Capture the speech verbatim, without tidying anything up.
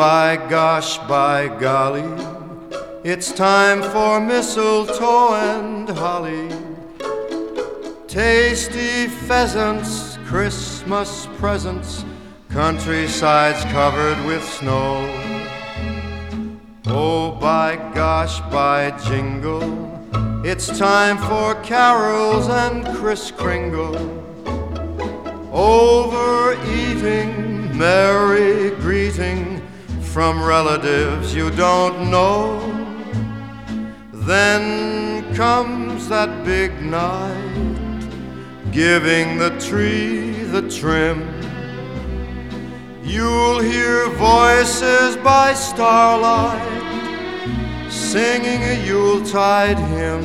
by gosh, by golly, it's time for mistletoe and holly. Tasty pheasants, Christmas presents, countrysides covered with snow. Oh, by gosh, by jingle, it's time for carols and Kris Kringle. Overeating, merry greeting from relatives you don't know. Then comes that big night, giving the tree the trim. You'll hear voices by starlight singing a Yuletide hymn.